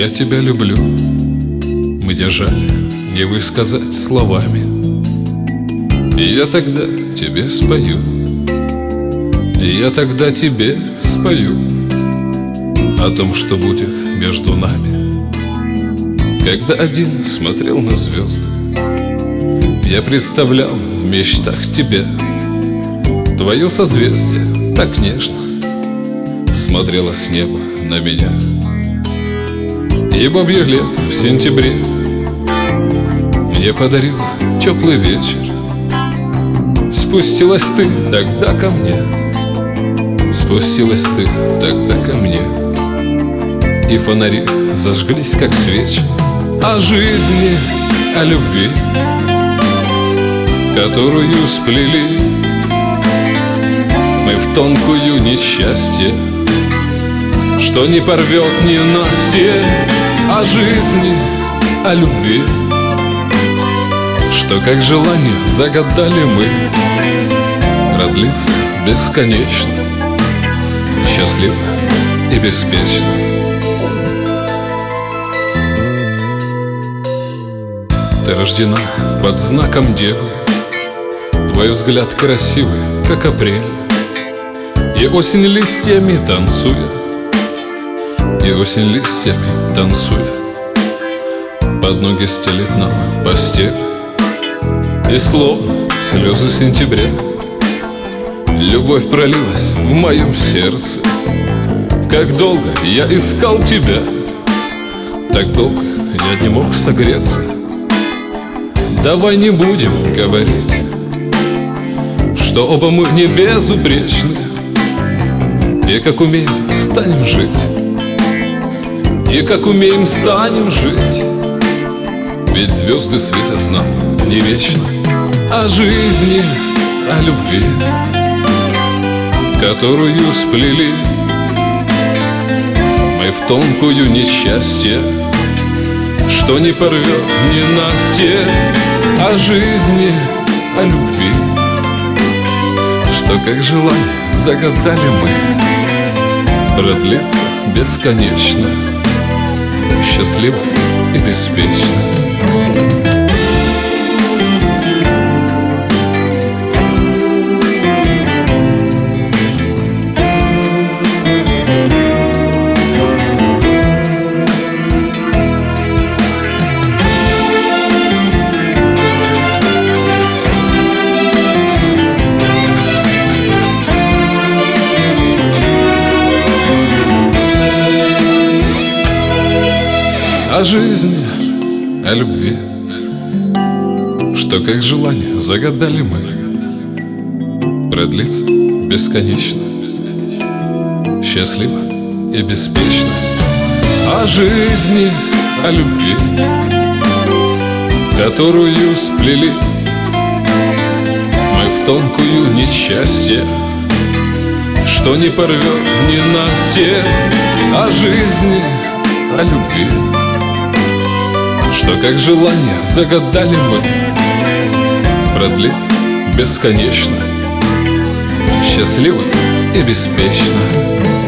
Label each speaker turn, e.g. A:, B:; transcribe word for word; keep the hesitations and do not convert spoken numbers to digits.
A: Я тебя люблю, мне жаль не высказать словами. И я тогда тебе спою, и я тогда тебе спою о том, что будет между нами. Когда один смотрел на звезды, я представлял в мечтах тебя. Твое созвездие так нежно смотрело с неба на меня. И бабье лето в сентябре мне подарило теплый вечер. Спустилась ты тогда ко мне, спустилась ты тогда ко мне, и фонари зажглись, как свечи. О жизни, о любви, которую сплели мы в тонкую несчастье, что не порвет ненастье. О жизни, о любви, что как желание загадали мы, продлится бесконечно, счастливо и беспечно. Ты рождена под знаком девы, твой взгляд красивый, как апрель, и осень листьями танцует, и осень листьями танцует, под ноги стелит нам постель. И словно слезы сентября любовь пролилась в моем сердце. Как долго я искал тебя, так долго я не мог согреться. Давай не будем говорить, что оба мы не безупречны, и как умеем станем жить, и как умеем станем жить, ведь звезды светят нам не вечно. О жизни, о любви, которую сплели мы в тонкую несчастье, что не порвет ненастье. О жизни, о любви, что как желание загадали мы, продлится бесконечно, счастливо и беспечно. О жизни, о любви, что как желание загадали мы, продлится бесконечно, счастливо и беспечно. О жизни, о любви, которую сплели мы в тонкую несчастье, что не порвет ненастье. О жизни, о любви, что как желание загадали мы, продлится бесконечно, счастливо и беспечно.